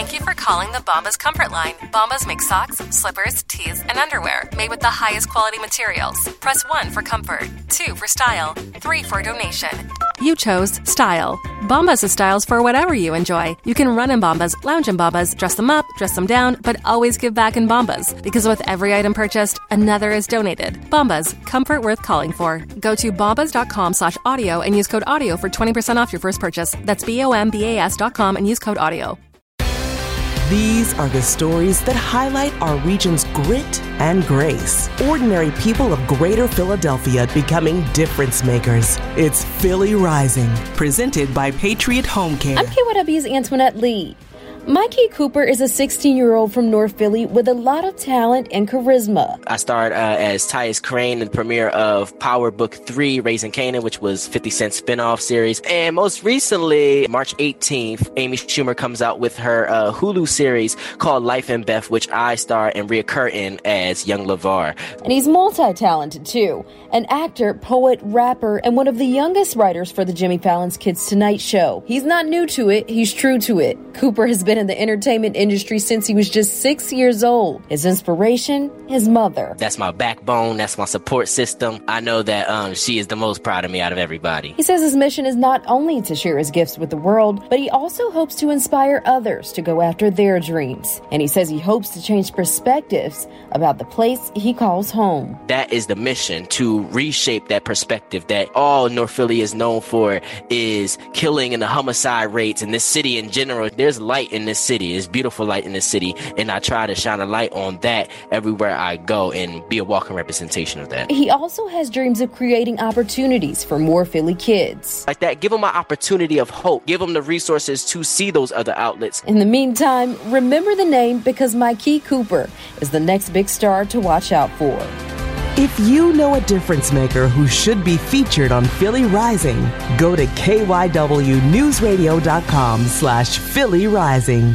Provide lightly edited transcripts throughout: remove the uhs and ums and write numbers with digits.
Thank you for calling the Bombas Comfort Line. Bombas make socks, slippers, tees, and underwear made with the highest quality materials. Press 1 for comfort, 2 for style, 3 for donation. You chose style. Bombas has styles for whatever you enjoy. You can run in Bombas, lounge in Bombas, dress them up, dress them down, but always give back in Bombas. Because with every item purchased, another is donated. Bombas, comfort worth calling for. Go to bombas.com/audio and use code AUDIO for 20% off your first purchase. That's BOMBAS.com and use code AUDIO. These are the stories that highlight our region's grit and grace. Ordinary people of Greater Philadelphia becoming difference makers. It's Philly Rising, presented by Patriot Home Care. I'm KYW's Antoinette Lee. Mikey Cooper is a 16-year-old from North Philly with a lot of talent and charisma. I starred as Tyus Crane in the premiere of Power Book 3, Raising Kanan, which was 50 Cent's spinoff series. And most recently, March 18th, Amy Schumer comes out with her Hulu series called Life and Beth, which I star and reoccur in as young LeVar. And he's multi-talented, too. An actor, poet, rapper, and one of the youngest writers for the Jimmy Fallon's Kids Tonight show. He's not new to it, he's true to it. Cooper has been in the entertainment industry since he was just 6 years old. His inspiration, his mother. That's my backbone. That's my support system. I know that she is the most proud of me out of everybody. He says his mission is not only to share his gifts with the world, but he also hopes to inspire others to go after their dreams. And he says he hopes to change perspectives about the place he calls home. That is the mission, to reshape that perspective that all North Philly is known for is killing and the homicide rates in this city in general. There's light in this city. There's beautiful light in this city. And I try to shine a light on that everywhere I go and be a walking representation of that. He also has dreams of creating opportunities for more Philly kids. Like that, give them an opportunity of hope. Give them the resources to see those other outlets. In the meantime, remember the name because Mikey Cooper is the next big star to watch out for. If you know a difference maker who should be featured on Philly Rising, go to KYWNewsRadio.com/Philly Rising.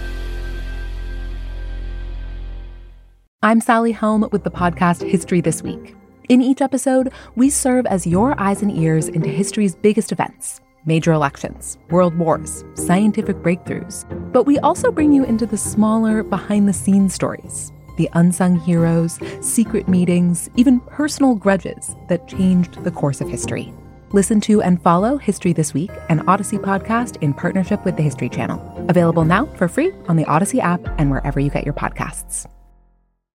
I'm Sally Helm with the podcast History This Week. In each episode, we serve as your eyes and ears into history's biggest events, major elections, world wars, scientific breakthroughs. But we also bring you into the smaller, behind-the-scenes stories, the unsung heroes, secret meetings, even personal grudges that changed the course of history. Listen to and follow History This Week, an Odyssey podcast in partnership with the History Channel. Available now for free on the Odyssey app and wherever you get your podcasts.